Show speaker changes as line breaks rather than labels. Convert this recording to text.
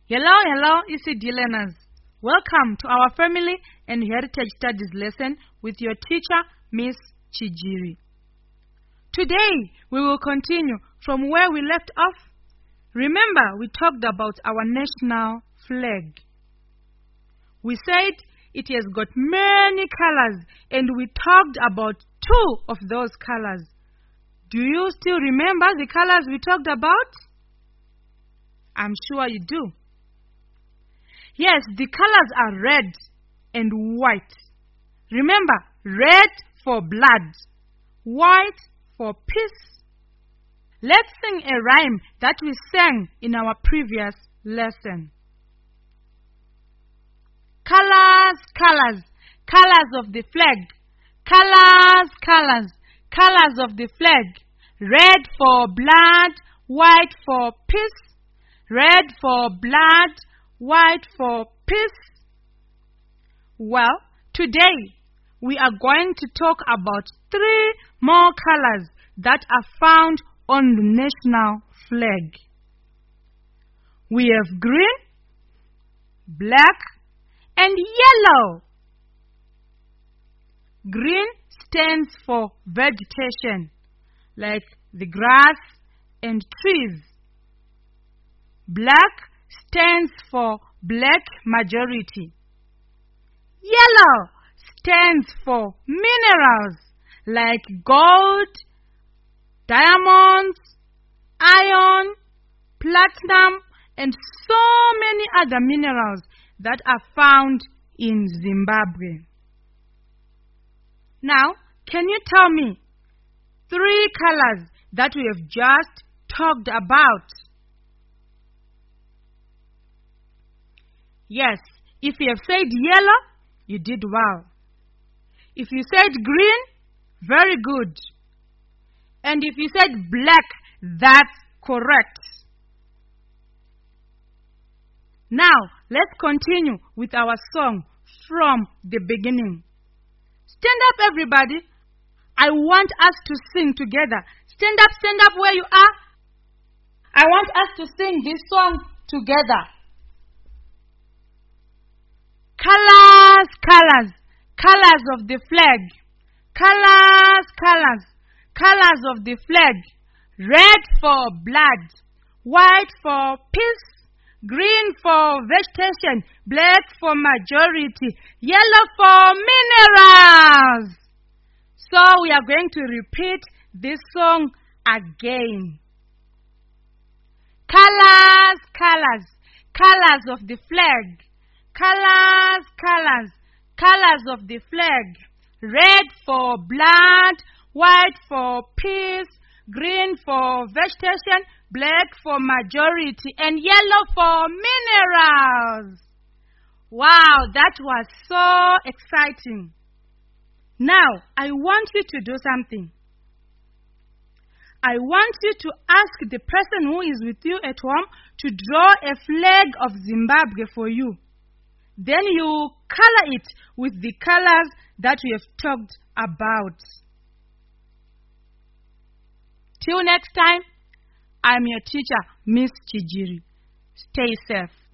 Hello, ECD learners. Welcome to our Family and Heritage Studies lesson with your teacher, Miss Chijiri. Today, we will continue from where we left off. Remember, we talked about our national flag. We said it has got many colors, and we talked about 2 of those colors. Do you still remember the colors we talked about? I'm sure you do. Yes, the colors are red and white. Remember, red for blood, white for peace. Let's sing a rhyme that we sang in our previous lesson. Colors, colors, colors of the flag. Colors, colors, colors of the flag. Red for blood, white for peace. Red for blood, white for peace. Well, today we are going to talk about 3 more colors that are found on the national flag. We have green, black, and yellow. Green stands for vegetation, like the grass and trees. Black stands for black majority. Yellow stands for minerals like gold, diamonds, iron, platinum, and so many other minerals that are found in Zimbabwe. Now, can you tell me 3 colors that we have just talked about? Yes, if you have said yellow, you did well. If you said green, very good. And if you said black, that's correct. Now, let's continue with our song from the beginning. Stand up, everybody. I want us to sing together. Stand up where you are. I want us to sing this song together. Colors, colors, colors of the flag. Colors, colors, colors of the flag. Red for blood, white for peace, green for vegetation, black for majority, yellow for minerals. So we are going to repeat this song again. Colors, colors, colors of the flag. Colors, colors, colors of the flag. Red for blood, white for peace, green for vegetation, black for majority, and yellow for minerals. Wow, that was so exciting. Now, I want you to do something. I want you to ask the person who is with you at home to draw a flag of Zimbabwe for you. Then you color it with the colors that we have talked about. Till next time, I'm your teacher, Miss Chijiri. Stay safe.